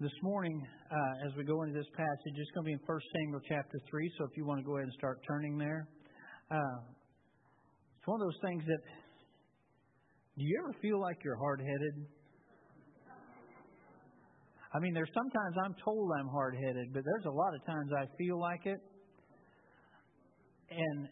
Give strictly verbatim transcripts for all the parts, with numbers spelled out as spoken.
This morning, uh, as we go into this passage, it's going to be in First Samuel chapter three, so if you want to go ahead and start turning there. Uh, it's one of those things that, do you ever feel like you're hard-headed? I mean, there's sometimes I'm told I'm hard-headed, but there's a lot of times I feel like it. And,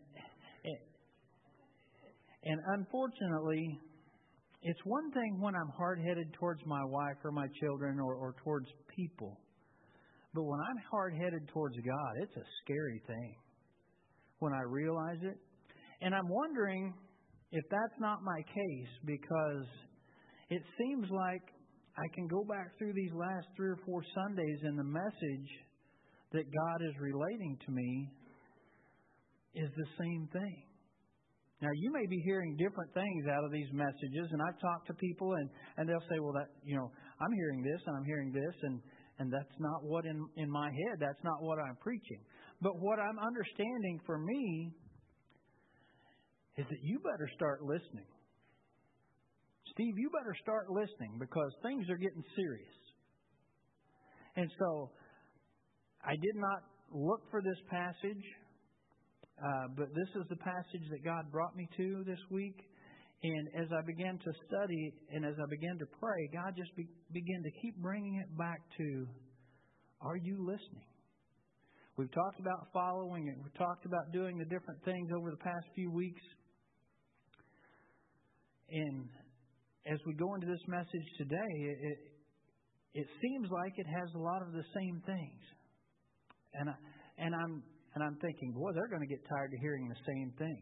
and unfortunately, it's one thing when I'm hard-headed towards my wife or my children or, or towards people. But when I'm hard-headed towards God, it's a scary thing when I realize it. And I'm wondering if that's not my case, because it seems like I can go back through these last three or four Sundays and the message that God is relating to me is the same thing. Now, you may be hearing different things out of these messages, and I've talked to people, and, and they'll say, well, that you know, I'm hearing this, and I'm hearing this, and, and that's not what in, in my head, that's not what I'm preaching. But what I'm understanding for me is that you better start listening. Steve, you better start listening, because things are getting serious. And so, I did not look for this passage. Uh, but this is the passage that God brought me to this week. And as I began to study and as I began to pray, God just be, began to keep bringing it back to, are you listening? We've talked about following it. We've talked about doing the different things over the past few weeks. And as we go into this message today, it, it, it seems like it has a lot of the same things. And I, and I'm And I'm thinking, boy, they're going to get tired of hearing the same thing.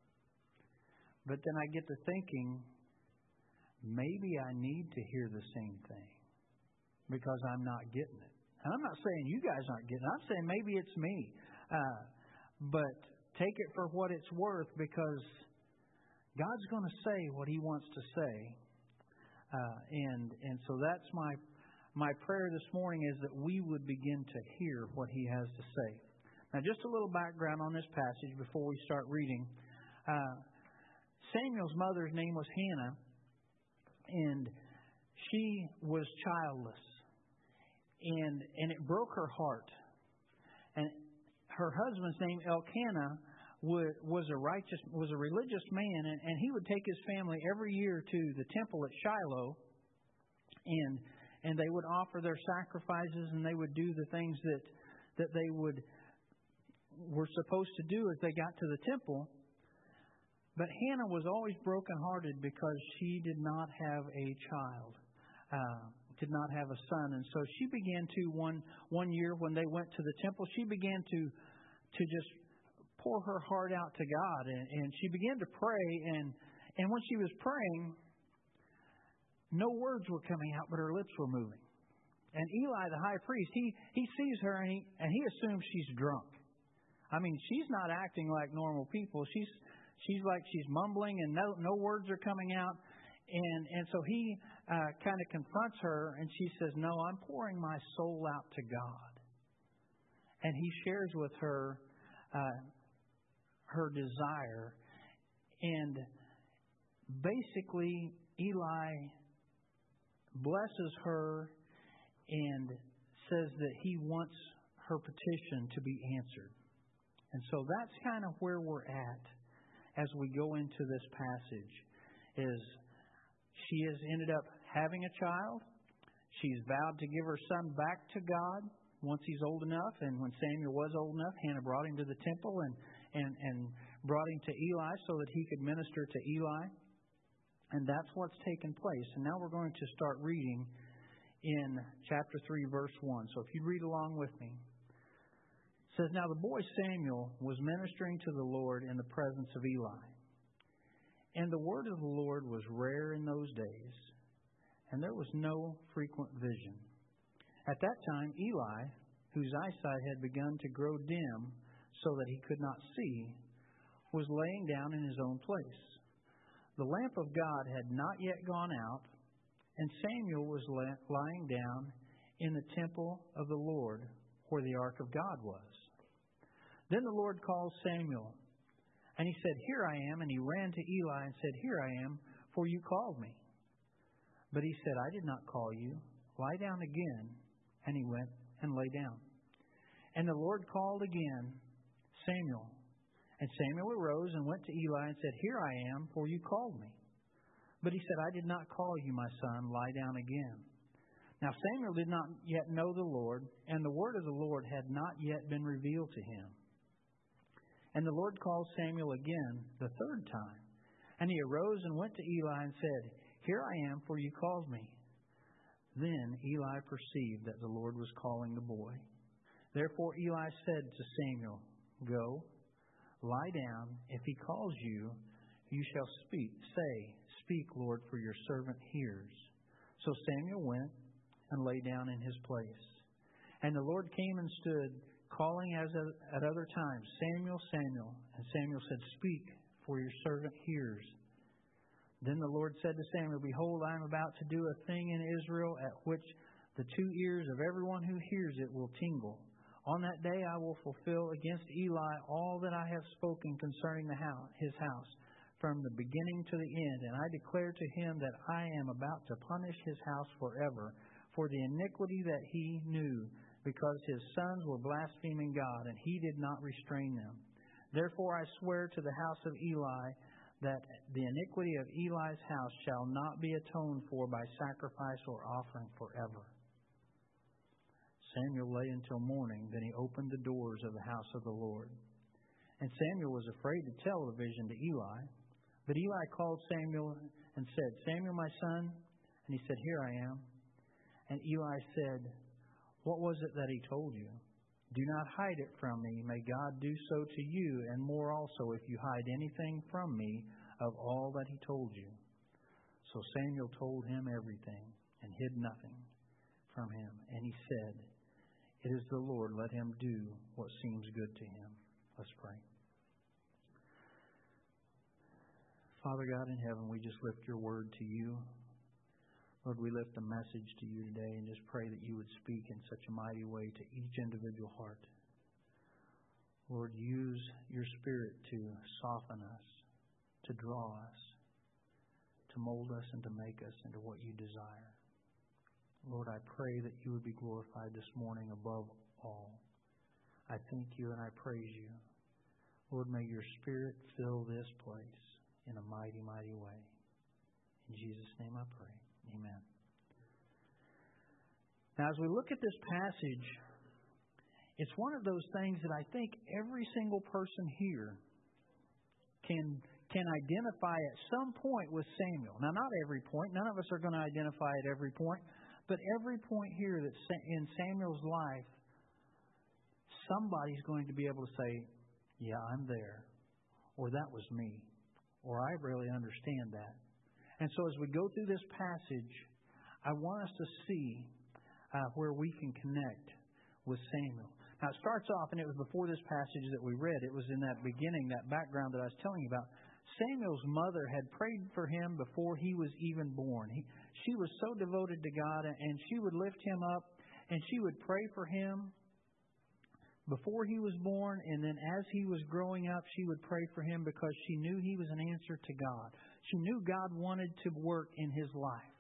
But then I get to thinking, maybe I need to hear the same thing because I'm not getting it. And I'm not saying you guys aren't getting it. I'm saying maybe it's me. Uh, but take it for what it's worth, because God's going to say what He wants to say. Uh, and and so that's my my prayer this morning, is that we would begin to hear what He has to say. Now, just a little background on this passage before we start reading. Uh, Samuel's mother's name was Hannah, and she was childless. And and it broke her heart. And her husband's name, Elkanah, would, was a righteous, was a religious man, and, and he would take his family every year to the temple at Shiloh, and and they would offer their sacrifices, and they would do the things that that they would. were supposed to do as they got to the temple. But Hannah was always brokenhearted because she did not have a child, uh, did not have a son. And so she began to, one one year when they went to the temple, she began to to just pour her heart out to God. And, and she began to pray. And, and when she was praying, no words were coming out, but her lips were moving. And Eli, the high priest, he, he sees her and he, and he assumes she's drunk. I mean, she's not acting like normal people. She's she's like she's mumbling and no no words are coming out. And and so he uh, kind of confronts her, and she says, "No, I'm pouring my soul out to God." And he shares with her uh, her desire. And basically, Eli blesses her and says that he wants her petition to be answered. And so that's kind of where we're at as we go into this passage, is she has ended up having a child. She's vowed to give her son back to God once he's old enough. And when Samuel was old enough, Hannah brought him to the temple and, and, and brought him to Eli so that he could minister to Eli. And that's what's taken place. And now we're going to start reading in chapter three, verse one. So if you read along with me. It says, "Now the boy Samuel was ministering to the Lord in the presence of Eli. And the word of the Lord was rare in those days, and there was no frequent vision. At that time Eli, whose eyesight had begun to grow dim so that he could not see, was laying down in his own place. The lamp of God had not yet gone out, and Samuel was lying down in the temple of the Lord, where the ark of God was. Then the Lord called Samuel, and he said, 'Here I am.' And he ran to Eli and said, 'Here I am, for you called me.' But he said, 'I did not call you. Lie down again.' And he went and lay down. And the Lord called again, Samuel. And Samuel arose and went to Eli and said, Here I am, for you called me. But he said, I did not call you, my son. Lie down again. Now Samuel did not yet know the Lord, and the word of the Lord had not yet been revealed to him. And the Lord called Samuel again the third time. And he arose and went to Eli and said, Here I am, for you called me. Then Eli perceived that the Lord was calling the boy. Therefore Eli said to Samuel, Go, lie down. If he calls you, you shall speak. Say, Speak, Lord, for your servant hears. So Samuel went and lay down in his place. And the Lord came and stood, calling as at other times, Samuel, Samuel. And Samuel said, Speak, for your servant hears. Then the Lord said to Samuel, Behold, I am about to do a thing in Israel at which the two ears of everyone who hears it will tingle. On that day I will fulfill against Eli all that I have spoken concerning the house, his house, from the beginning to the end. And I declare to him that I am about to punish his house forever for the iniquity that he knew, because his sons were blaspheming God, and he did not restrain them. Therefore I swear to the house of Eli that the iniquity of Eli's house shall not be atoned for by sacrifice or offering forever. Samuel lay until morning, then he opened the doors of the house of the Lord. And Samuel was afraid to tell the vision to Eli. But Eli called Samuel and said, Samuel, my son? And he said, Here I am. And Eli said, What was it that he told you? Do not hide it from me. May God do so to you, and more also, if you hide anything from me of all that he told you. So Samuel told him everything, and hid nothing from him. And he said, It is the Lord. Let him do what seems good to him. Let's pray. Father God in heaven, we just lift your word to you. Lord, we lift a message to you today and just pray that you would speak in such a mighty way to each individual heart. Lord, use your Spirit to soften us, to draw us, to mold us and to make us into what you desire. Lord, I pray that you would be glorified this morning above all. I thank you and I praise you. Lord, may your Spirit fill this place in a mighty, mighty way. In Jesus' name I pray. Amen. Now, as we look at this passage, it's one of those things that I think every single person here can can identify at some point with Samuel. Now, not every point. None of us are going to identify at every point. But every point here that's in Samuel's life, somebody's going to be able to say, yeah, I'm there. Or that was me. Or I really understand that. And so as we go through this passage, I want us to see uh, where we can connect with Samuel. Now, it starts off, and it was before this passage that we read. It was in that beginning, that background that I was telling you about. Samuel's mother had prayed for him before he was even born. He, she was so devoted to God, and she would lift him up, and she would pray for him before he was born, and then as he was growing up, she would pray for him because she knew he was an answer to God. She knew God wanted to work in his life.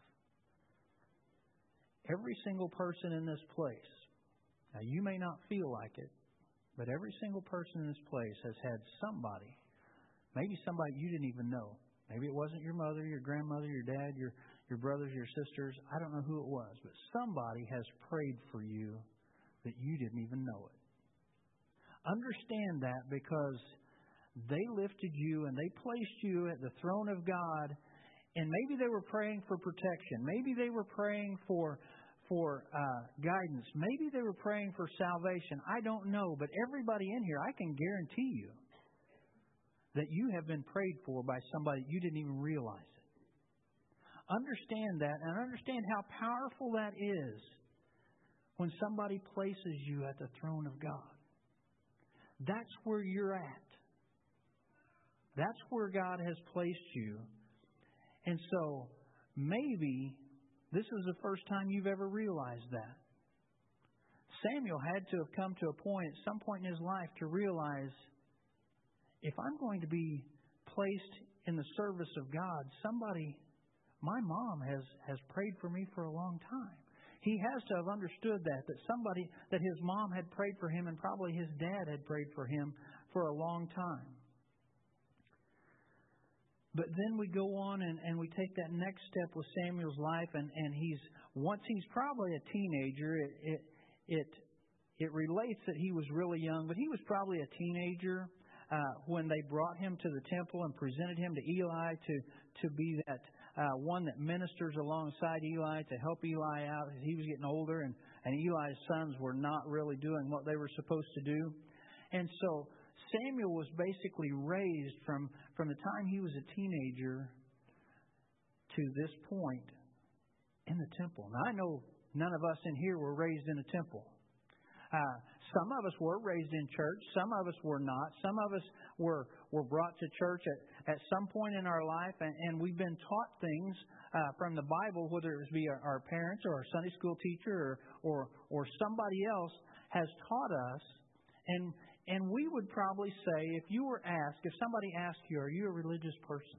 Every single person in this place, now you may not feel like it, but every single person in this place has had somebody, maybe somebody you didn't even know. Maybe it wasn't your mother, your grandmother, your dad, your, your brothers, your sisters. I don't know who it was, but somebody has prayed for you that you didn't even know it. Understand that, because they lifted you and they placed you at the throne of God, and maybe they were praying for protection. Maybe they were praying for for uh, guidance. Maybe they were praying for salvation. I don't know, but everybody in here, I can guarantee you that you have been prayed for by somebody you didn't even realize it. Understand that, and understand how powerful that is when somebody places you at the throne of God. That's where you're at. That's where God has placed you. And so, maybe this is the first time you've ever realized that. Samuel had to have come to a point, at some point in his life, to realize, if I'm going to be placed in the service of God, somebody, my mom has, has prayed for me for a long time. he has to have understood that, that somebody, that his mom had prayed for him and probably his dad had prayed for him for a long time. But then we go on and, and we take that next step with Samuel's life, and, and he's once he's probably a teenager, it, it it it relates that he was really young, but he was probably a teenager uh, when they brought him to the temple and presented him to Eli to to be that uh, one that ministers alongside Eli to help Eli out as he was getting older, and, and Eli's sons were not really doing what they were supposed to do. And so Samuel was basically raised from, from the time he was a teenager to this point in the temple. Now, I know none of us in here were raised in a temple. Uh, some of us were raised in church. Some of us were not. Some of us were, were brought to church at, at some point in our life, and, and we've been taught things uh, from the Bible, whether it be our, our parents or our Sunday school teacher or, or, or somebody else has taught us. And And we would probably say, if you were asked, if somebody asked you, are you a religious person?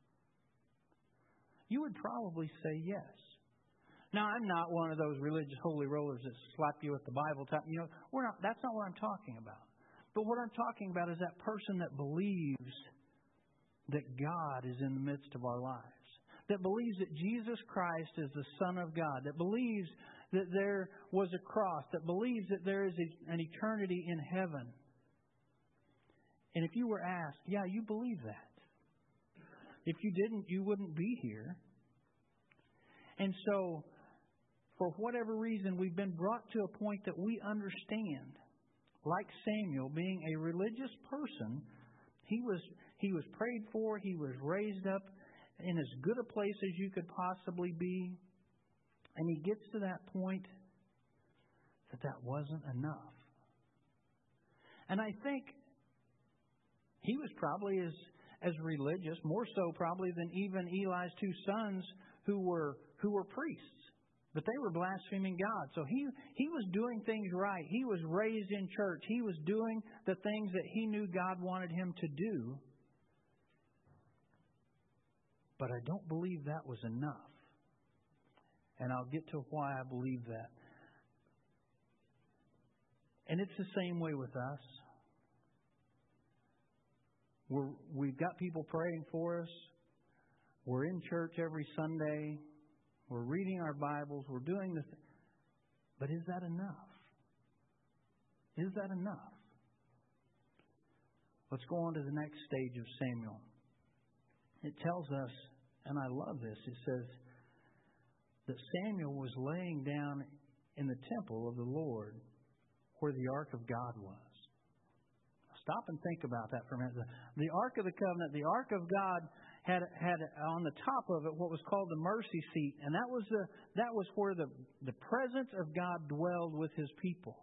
You would probably say yes. Now, I'm not one of those religious holy rollers that slap you with the Bible. Type. You know, we're not. That's not what I'm talking about. But what I'm talking about is that person that believes that God is in the midst of our lives, that believes that Jesus Christ is the Son of God, that believes that there was a cross, that believes that there is a, an eternity in heaven. And if you were asked, yeah, you believe that. If you didn't, you wouldn't be here. And so, for whatever reason, we've been brought to a point that we understand, like Samuel, being a religious person, he was he was prayed for, he was raised up in as good a place as you could possibly be. And he gets to that point that that wasn't enough. And I think he was probably as, as religious, more so probably than even Eli's two sons who were who were priests. But they were blaspheming God. So he, he was doing things right. He was raised in church. He was doing the things that he knew God wanted him to do. But I don't believe that was enough. And I'll get to why I believe that. And it's the same way with us. We're, we've got people praying for us. We're in church every Sunday. We're reading our Bibles. We're doing this. But is that enough? Is that enough? Let's go on to the next stage of Samuel. It tells us, and I love this, it says that Samuel was laying down in the temple of the Lord where the Ark of God was. Stop and think about that for a minute. The, the Ark of the Covenant, the Ark of God had had on the top of it what was called the mercy seat, and that was the that was where the, the presence of God dwelled with His people.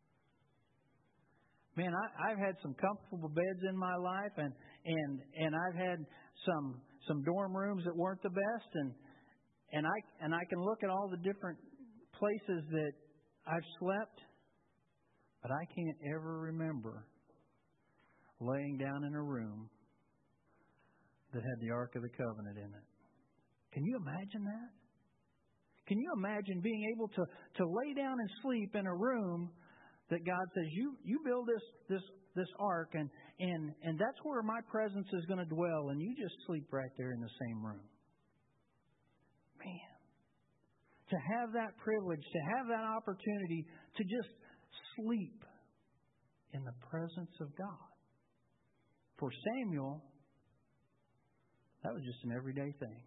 Man, I, I've had some comfortable beds in my life, and and and I've had some some dorm rooms that weren't the best, and and I and I can look at all the different places that I've slept, but I can't ever remember laying down in a room that had the Ark of the Covenant in it. Can you imagine that? Can you imagine being able to, to lay down and sleep in a room that God says, you, you build this this this ark and, and, and that's where my presence is going to dwell, and you just sleep right there in the same room. Man, to have that privilege, to have that opportunity to just sleep in the presence of God. For Samuel, that was just an everyday thing.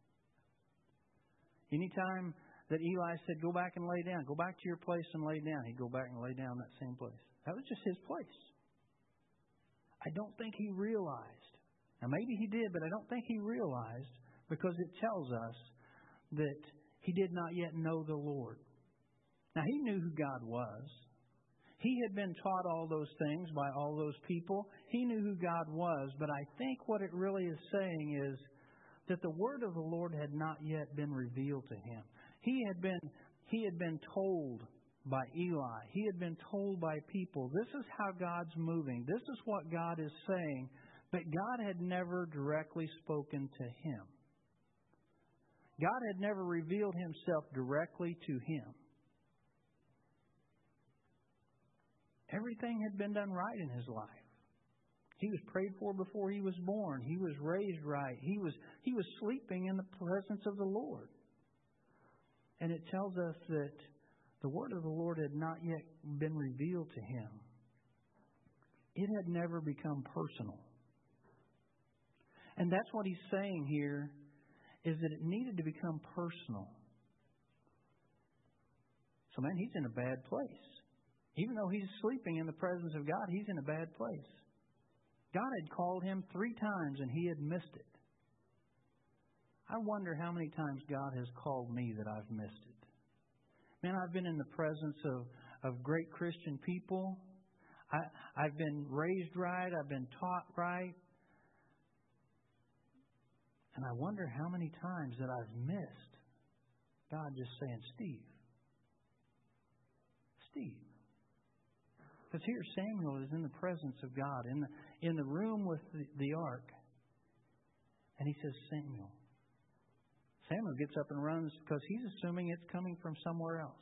Anytime that Eli said, go back and lay down, go back to your place and lay down, he'd go back and lay down in that same place. That was just his place. I don't think he realized. Now maybe he did, but I don't think he realized, because it tells us that he did not yet know the Lord. Now he knew who God was. He had been taught all those things by all those people. He knew who God was, but I think what it really is saying is that the word of the Lord had not yet been revealed to him. He had been he had been told by Eli. He had been told by people, this is how God's moving. This is what God is saying, but God had never directly spoken to him. God had never revealed Himself directly to him. Everything had been done right in his life. He was prayed for before he was born. He was raised right. He was, he was sleeping in the presence of the Lord. And it tells us that the word of the Lord had not yet been revealed to him. It had never become personal. And that's what he's saying here, is that it needed to become personal. So, man, he's in a bad place. Even though he's sleeping in the presence of God, he's in a bad place. God had called him three times and he had missed it. I wonder how many times God has called me that I've missed it. Man, I've been in the presence of, of great Christian people. I, I've been raised right. I've been taught right. And I wonder how many times that I've missed God just saying, Steve. Steve. Because here Samuel is in the presence of God, in the, in the room with the, the ark. And he says, Samuel. Samuel gets up and runs because he's assuming it's coming from somewhere else.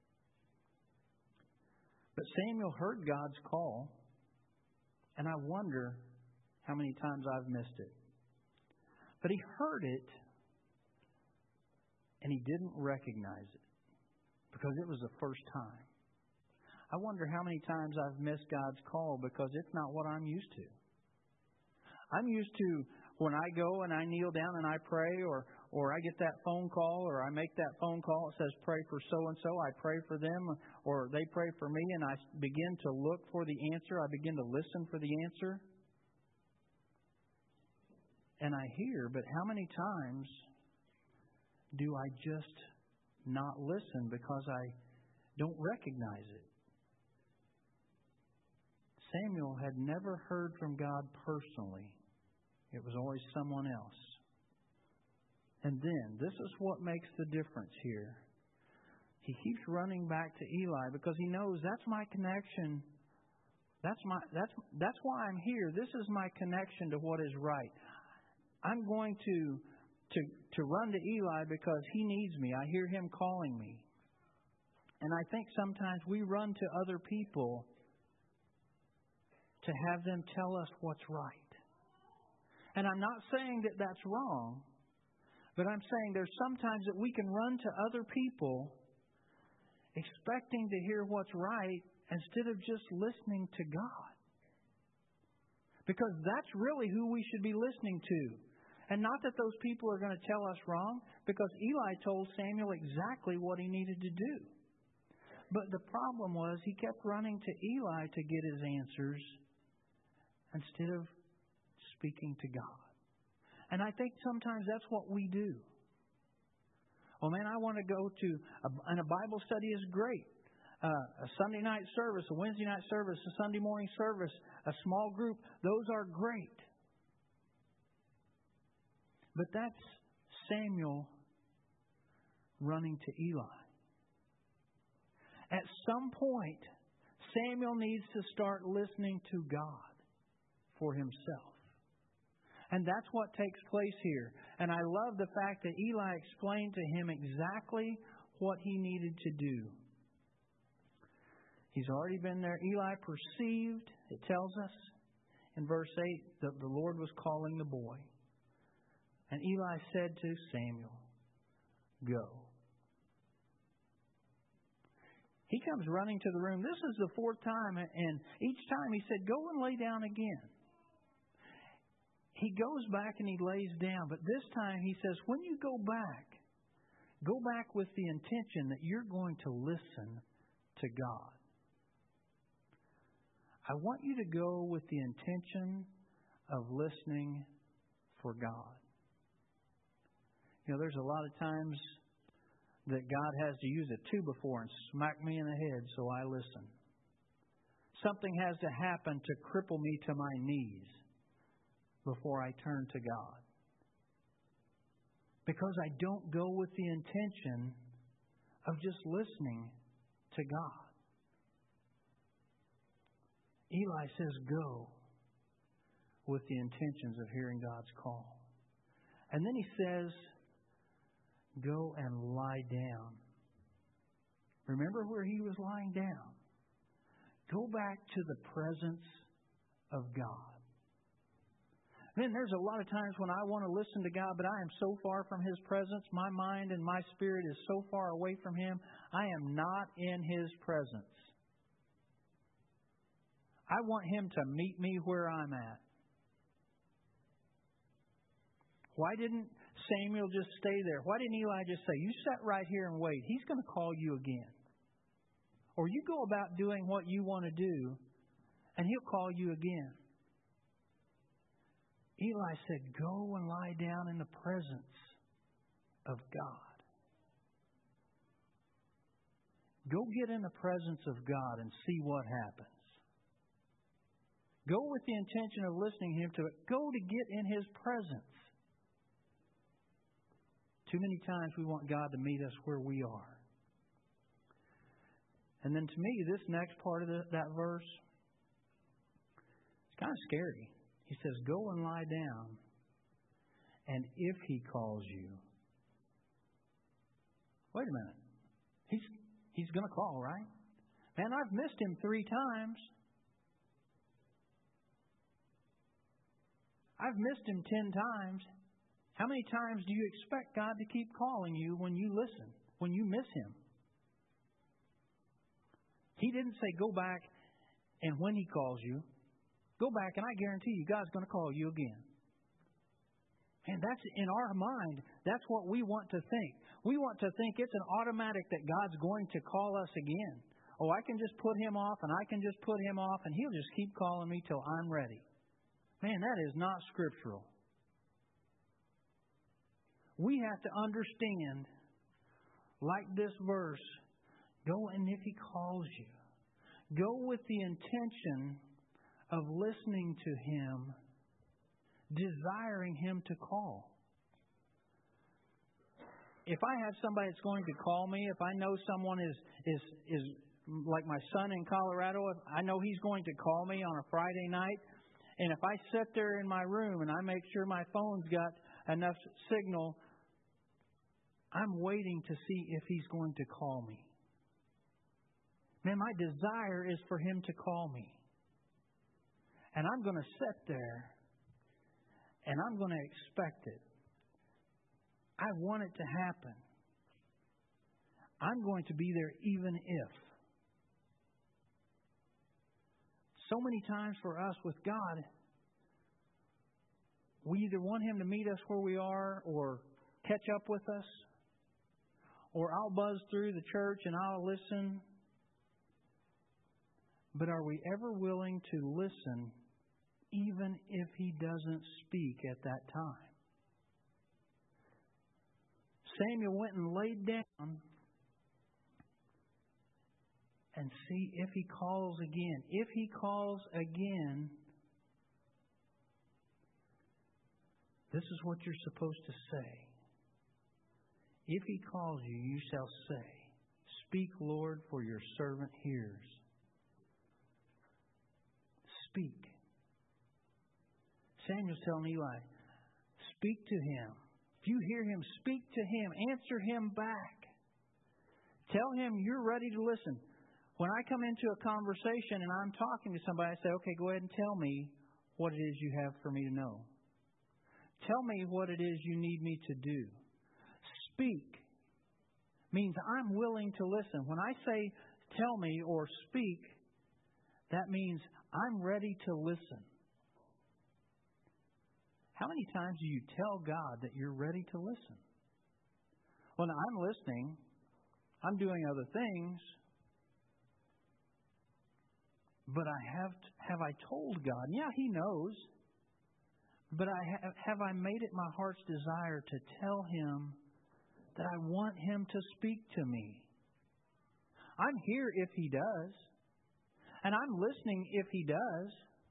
But Samuel heard God's call, and I wonder how many times I've missed it. But he heard it, and he didn't recognize it because it was the first time. I wonder how many times I've missed God's call because it's not what I'm used to. I'm used to when I go and I kneel down and I pray, or or I get that phone call, or I make that phone call, it says pray for so-and-so, I pray for them, or they pray for me, and I begin to look for the answer. I begin to listen for the answer. And I hear, but how many times do I just not listen because I don't recognize it? Samuel had never heard from God personally. It was always someone else. And then, this is what makes the difference here. He keeps running back to Eli because he knows that's my connection. That's my that's that's why I'm here. This is my connection to what is right. I'm going to to to run to Eli because he needs me. I hear him calling me. And I think sometimes we run to other people to have them tell us what's right. And I'm not saying that that's wrong, but I'm saying there's sometimes that we can run to other people expecting to hear what's right instead of just listening to God. Because that's really who we should be listening to. And not that those people are going to tell us wrong, because Eli told Samuel exactly what he needed to do. But the problem was he kept running to Eli to get his answers instead of speaking to God. And I think sometimes that's what we do. Oh man, I want to go to, a, and a Bible study is great. Uh, a Sunday night service, a Wednesday night service, a Sunday morning service, a small group, those are great. But that's Samuel running to Eli. At some point, Samuel needs to start listening to God for himself. And that's what takes place here. And I love the fact that Eli explained to him exactly what he needed to do. He's already been there. Eli perceived, it tells us in verse eight, that the Lord was calling the boy. And Eli said to Samuel, go. He comes running to the room. This is the fourth time, and each time he said, go and lay down again. He goes back and he lays down, but this time he says, when you go back, go back with the intention that you're going to listen to God. I want you to go with the intention of listening for God. You know, there's a lot of times that God has to use a two-by-four and smack me in the head so I listen. Something has to happen to cripple me to my knees before I turn to God. Because I don't go with the intention of just listening to God. Eli says, go with the intentions of hearing God's call. And then he says, go and lie down. Remember where he was lying down. Go back to the presence of God. Man, there's a lot of times when I want to listen to God, but I am so far from His presence. My mind and my spirit is so far away from Him. I am not in His presence. I want Him to meet me where I'm at. Why didn't Samuel just stay there? Why didn't Eli just say, you sit right here and wait. He's going to call you again. Or you go about doing what you want to do, and He'll call you again. Eli said, go and lie down in the presence of God. Go get in the presence of God and see what happens. Go with the intention of listening to Him to it. Go to get in His presence. Too many times we want God to meet us where we are. And then to me, this next part of the, that verse, it's kind of scary. He says, go and lie down, and if He calls you. Wait a minute. He's, he's going to call, right? Man, I've missed Him three times. I've missed Him ten times. How many times do you expect God to keep calling you when you listen, when you miss Him? He didn't say go back and when He calls you, go back and I guarantee you God's going to call you again. And that's in our mind. That's what we want to think. We want to think it's an automatic that God's going to call us again. Oh, I can just put Him off and I can just put Him off and He'll just keep calling me till I'm ready. Man, that is not scriptural. We have to understand, like this verse, go and if He calls you, go with the intention of listening to Him, desiring Him to call. If I have somebody that's going to call me, if I know someone is is is like my son in Colorado, if I know he's going to call me on a Friday night, and if I sit there in my room and I make sure my phone's got enough signal, I'm waiting to see if he's going to call me. Man, my desire is for Him to call me. And I'm going to sit there and I'm going to expect it. I want it to happen. I'm going to be there even if. So many times for us with God, we either want Him to meet us where we are or catch up with us, or I'll buzz through the church and I'll listen. But are we ever willing to listen even if He doesn't speak at that time? Samuel went and laid down and see if He calls again. If He calls again, this is what you're supposed to say. If He calls you, you shall say, speak, Lord, for your servant hears. Speak. Samuel's telling Eli, speak to him. If you hear him, speak to him. Answer him back. Tell him you're ready to listen. When I come into a conversation and I'm talking to somebody, I say, okay, go ahead and tell me what it is you have for me to know. Tell me what it is you need me to do. Speak means I'm willing to listen. When I say tell me or speak, that means I'm ready to listen. How many times do you tell God that you're ready to listen? Well, now, I'm listening. I'm doing other things. But I have have I told God? Yeah, He knows. But I have, have I made it my heart's desire to tell Him that I want Him to speak to me? I'm here if He does. And I'm listening if He does.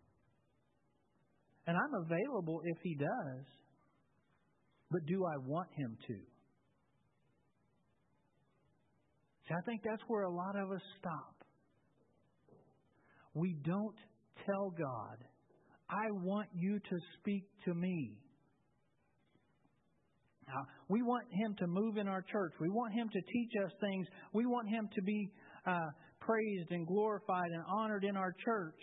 And I'm available if He does. But do I want Him to? See, I think that's where a lot of us stop. We don't tell God, I want you to speak to me. Uh, we want Him to move in our church. We want Him to teach us things. We want Him to be uh, praised and glorified and honored in our church.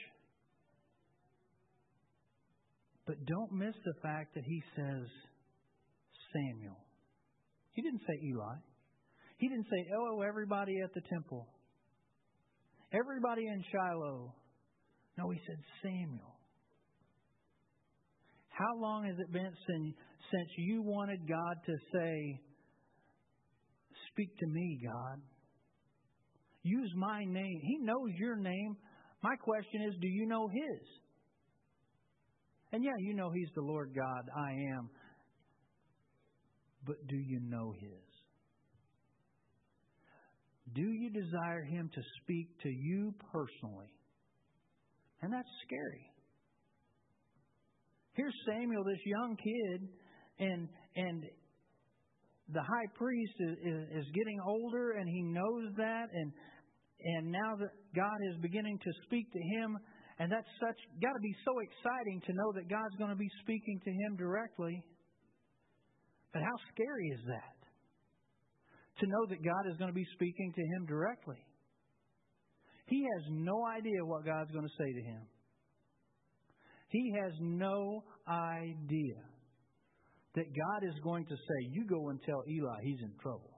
But don't miss the fact that He says Samuel. He didn't say Eli. He didn't say, oh, everybody at the temple. Everybody in Shiloh. No, He said Samuel. How long has it been since, since you wanted God to say, speak to me, God? Use my name. He knows your name. My question is, do you know His? And yeah, you know He's the Lord God, I am. But do you know His? Do you desire Him to speak to you personally? And that's scary. Here's Samuel, this young kid, and and the high priest is, is, is getting older, and he knows that, and and now that God is beginning to speak to him, and that's such got to be so exciting to know that God's going to be speaking to him directly. But how scary is that? To know that God is going to be speaking to him directly. He has no idea what God's going to say to him. He has no idea that God is going to say, you go and tell Eli he's in trouble.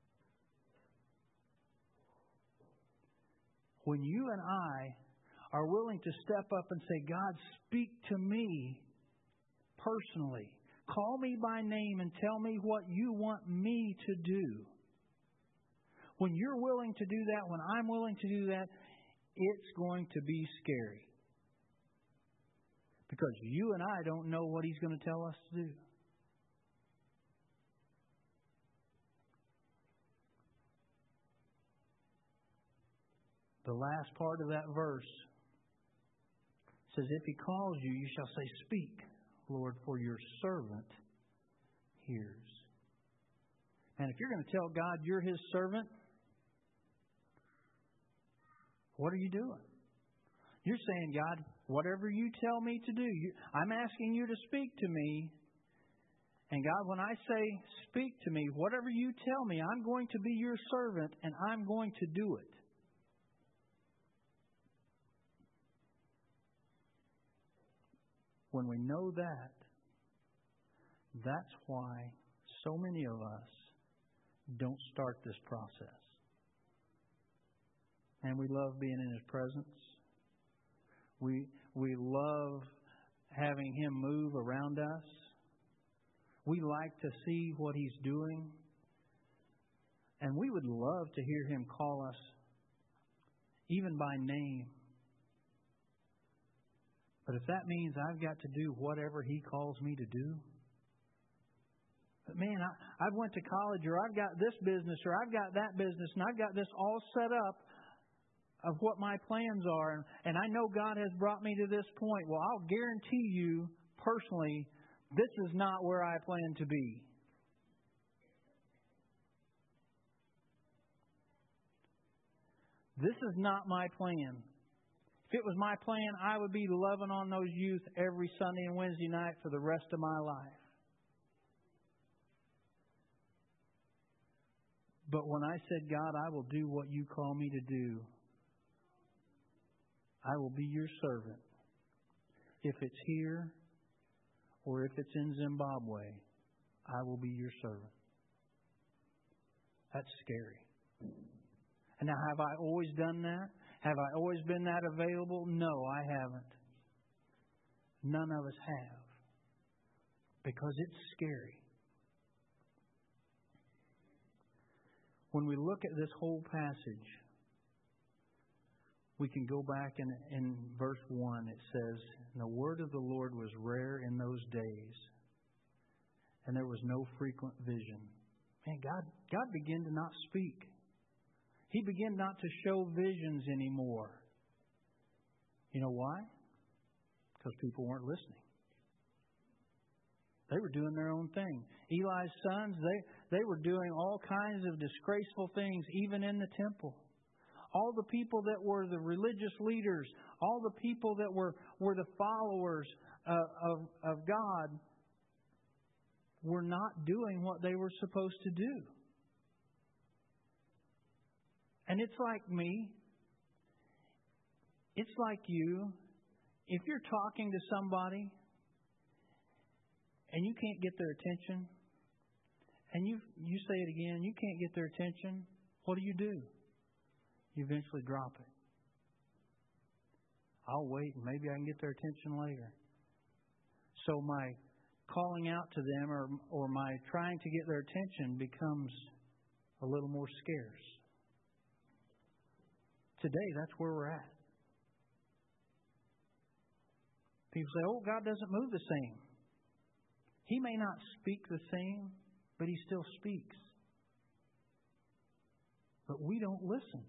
When you and I are willing to step up and say, God, speak to me personally. Call me by name and tell me what you want me to do. When you're willing to do that, when I'm willing to do that, it's going to be scary. Because you and I don't know what He's going to tell us to do. The last part of that verse says, if He calls you, you shall say, speak, Lord, for your servant hears. And if you're going to tell God you're His servant, what are you doing? You're saying, God, whatever you tell me to do, you, I'm asking you to speak to me. And God, when I say speak to me, whatever you tell me, I'm going to be your servant and I'm going to do it. When we know that, that's why so many of us don't start this process. And we love being in His presence. We we love having Him move around us. We like to see what He's doing. And we would love to hear Him call us, even by name. But if that means I've got to do whatever He calls me to do, but man, I, I went to college, or I've got this business, or I've got that business, and I've got this all set up of what my plans are, and I know God has brought me to this point. Well, I'll guarantee you personally, this is not where I plan to be. This is not my plan. If it was my plan, I would be loving on those youth every Sunday and Wednesday night for the rest of my life. But when I said, God, I will do what you call me to do, I will be your servant. If it's here or if it's in Zimbabwe, I will be your servant. That's scary. And now, have I always done that? Have I always been that available? No, I haven't. None of us have. Because it's scary. When we look at this whole passage, we can go back in, in verse one. It says, and the word of the Lord was rare in those days, and there was no frequent vision. Man, God, God began to not speak. He began not to show visions anymore. You know why? Because people weren't listening. They were doing their own thing. Eli's sons, they, they were doing all kinds of disgraceful things, even in the temple. All the people that were the religious leaders, all the people that were, were the followers of, of, of God, were not doing what they were supposed to do. And it's like me. It's like you. If you're talking to somebody and you can't get their attention, and you you say it again, you can't get their attention, what do you do? You eventually drop it. I'll wait and maybe I can get their attention later. So my calling out to them or or my trying to get their attention becomes a little more scarce. Today, that's where we're at. People say, oh, God doesn't move the same. He may not speak the same, but He still speaks. But we don't listen.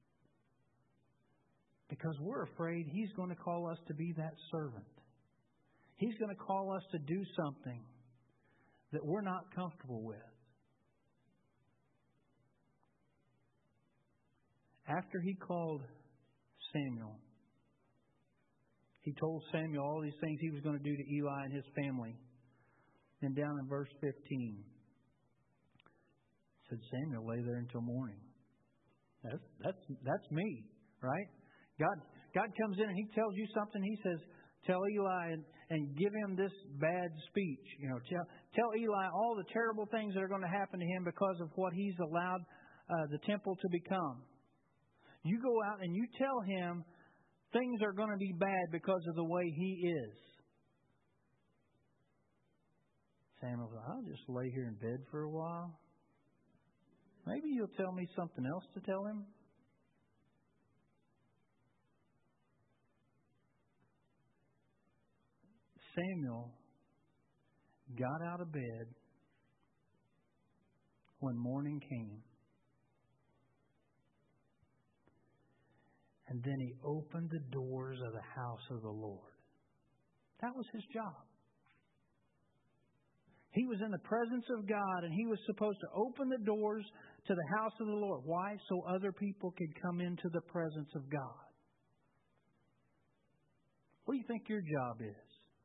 Because we're afraid He's going to call us to be that servant. He's going to call us to do something that we're not comfortable with. After He called Samuel, He told Samuel all these things He was going to do to Eli and his family. And down in verse fifteen, it said Samuel lay there until morning. That's that's that's me, right? God God comes in and He tells you something. He says, tell Eli and, and give him this bad speech. You know, tell tell Eli all the terrible things that are going to happen to him because of what he's allowed uh, the temple to become. You go out and you tell him things are going to be bad because of the way he is. Samuel said, I'll just lay here in bed for a while. Maybe you'll tell me something else to tell him. Samuel got out of bed when morning came. And then he opened the doors of the house of the Lord. That was his job. He was in the presence of God, and he was supposed to open the doors to the house of the Lord. Why? So other people could come into the presence of God. What do you think your job is?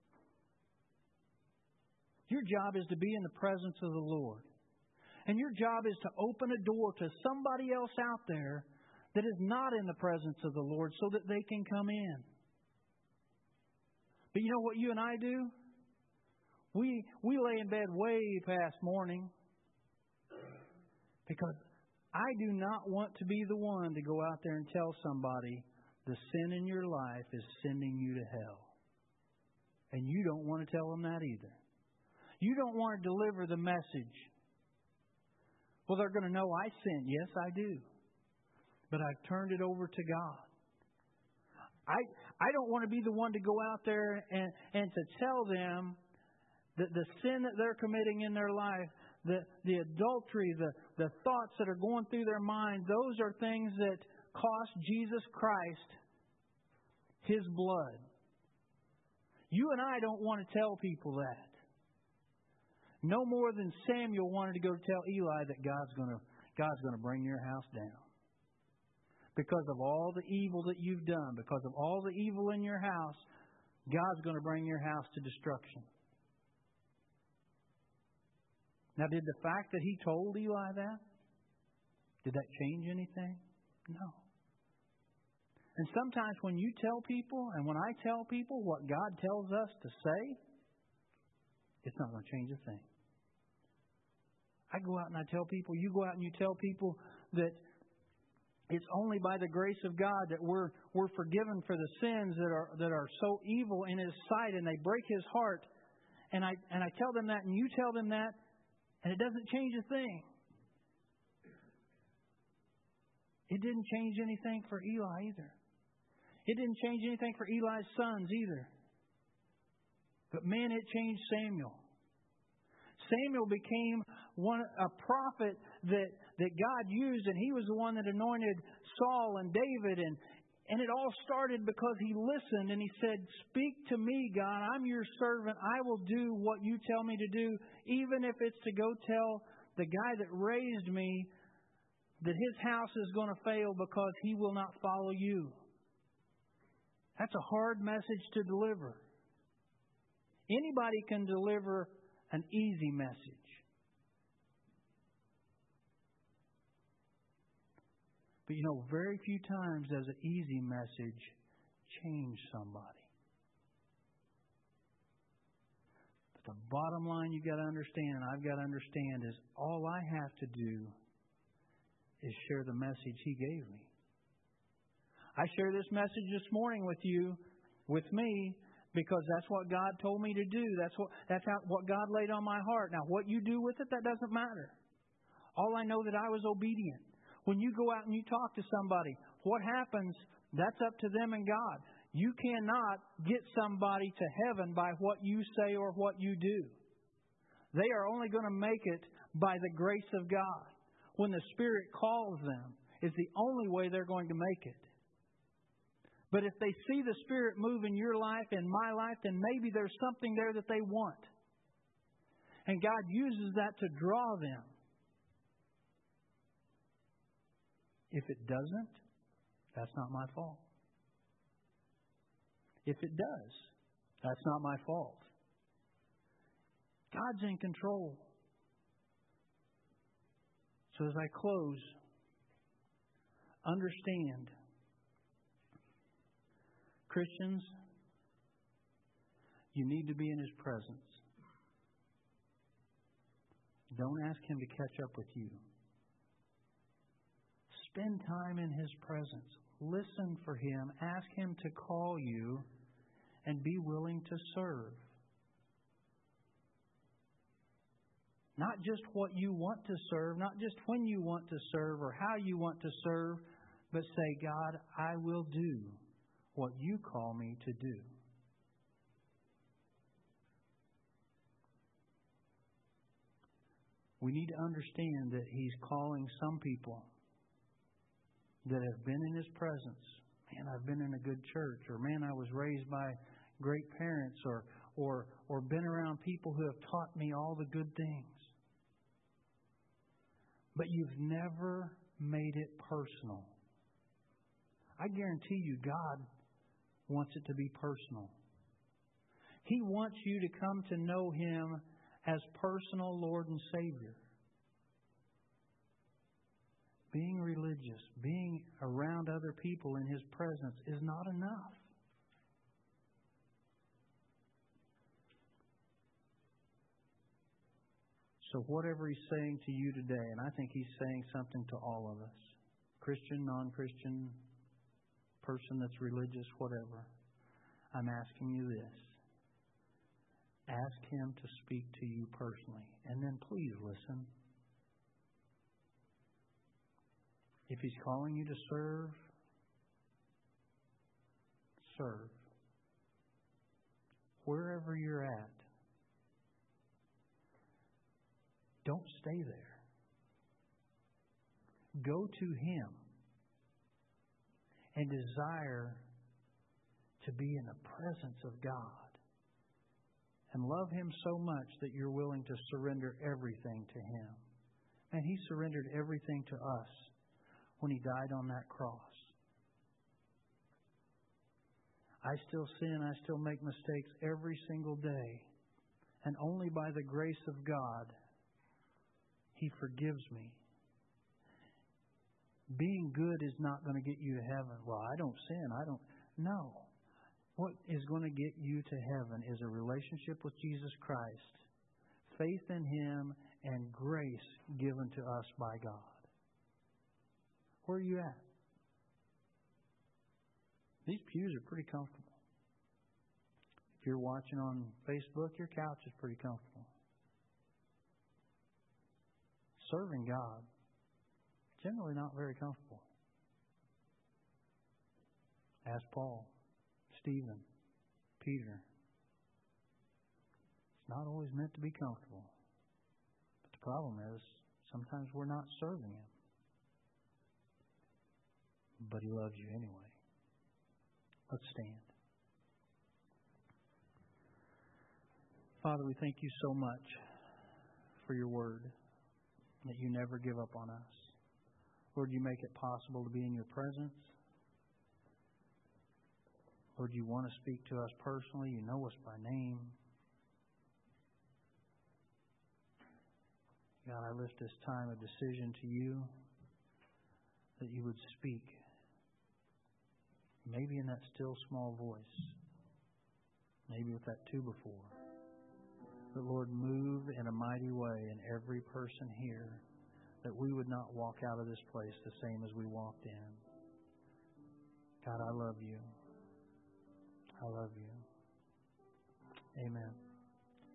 Your job is to be in the presence of the Lord. And your job is to open a door to somebody else out there that is not in the presence of the Lord so that they can come in. But you know what you and I do? We we lay in bed way past morning because I do not want to be the one to go out there and tell somebody the sin in your life is sending you to hell. And you don't want to tell them that either. You don't want to deliver the message. Well, they're going to know I sinned. Yes, I do. But I've turned it over to God. I I don't want to be the one to go out there and, and to tell them that the sin that they're committing in their life, the, the adultery, the, the thoughts that are going through their mind, those are things that cost Jesus Christ His blood. You and I don't want to tell people that. No more than Samuel wanted to go tell Eli that God's going to God's going to bring your house down. Because of all the evil that you've done, because of all the evil in your house, God's going to bring your house to destruction. Now, did the fact that he told Eli that, did that change anything? No. And sometimes when you tell people, and when I tell people what God tells us to say, it's not going to change a thing. I go out and I tell people, you go out and you tell people that it's only by the grace of God that we're we're forgiven for the sins that are that are so evil in His sight, and they break His heart. And I and I tell them that, and you tell them that, and it doesn't change a thing. It didn't change anything for Eli either. It didn't change anything for Eli's sons either. But man, it changed Samuel. Samuel became one a prophet that, that God used, and he was the one that anointed Saul and David, and, and it all started because he listened and he said, speak to me, God, I'm your servant, I will do what you tell me to do, even if it's to go tell the guy that raised me that his house is going to fail because he will not follow you. That's a hard message to deliver. Anybody can deliver an easy message. But you know, very few times does an easy message change somebody. But the bottom line you've got to understand, and I've got to understand, is all I have to do is share the message He gave me. I share this message this morning with you, with me, because that's what God told me to do. That's what that's how, what God laid on my heart. Now, what you do with it, that doesn't matter. All I know that I was obedient. When you go out and you talk to somebody, what happens, that's up to them and God. You cannot get somebody to heaven by what you say or what you do. They are only going to make it by the grace of God. When the Spirit calls them, is the only way they're going to make it. But if they see the Spirit move in your life, in my life, then maybe there's something there that they want. And God uses that to draw them. If it doesn't, that's not my fault. If it does, that's not my fault. God's in control. So as I close, understand, Christians, you need to be in His presence. Don't ask Him to catch up with you. Spend time in His presence. Listen for Him. Ask Him to call you and be willing to serve. Not just what you want to serve, not just when you want to serve or how you want to serve, but say, God, I will do what you call me to do. We need to understand that He's calling some people that have been in His presence. Man, I've been in a good church. Or, man, I was raised by great parents. Or, or, or been around people who have taught me all the good things. But you've never made it personal. I guarantee you God wants it to be personal. He wants you to come to know Him as personal Lord and Savior. Being religious, being around other people in His presence is not enough. So whatever He's saying to you today, and I think He's saying something to all of us, Christian, non-Christian, person that's religious, whatever, I'm asking you this. Ask Him to speak to you personally, and then please listen. If He's calling you to serve, serve. Wherever you're at, don't stay there. Go to Him and desire to be in the presence of God and love Him so much that you're willing to surrender everything to Him. And He surrendered everything to us when He died on that cross. I still sin, I still make mistakes every single day. And only by the grace of God, He forgives me. Being good is not going to get you to heaven. Well, I don't sin. I don't. No. What is going to get you to heaven is a relationship with Jesus Christ, faith in Him, and grace given to us by God. Where are you at? These pews are pretty comfortable. If you're watching on Facebook, your couch is pretty comfortable. Serving God, generally not very comfortable. Ask Paul, Stephen, Peter. It's not always meant to be comfortable. But the problem is, sometimes we're not serving Him. But He loves you anyway. Let's stand. Father, we thank You so much for Your Word, that You never give up on us. Lord, You make it possible to be in Your presence. Lord, You want to speak to us personally. You know us by name. God, I lift this time of decision to you, that you would speak, maybe in that still small voice, maybe with that two before. But Lord, move in a mighty way in every person here, that we would not walk out of this place the same as we walked in. God, I love you. I love you. Amen.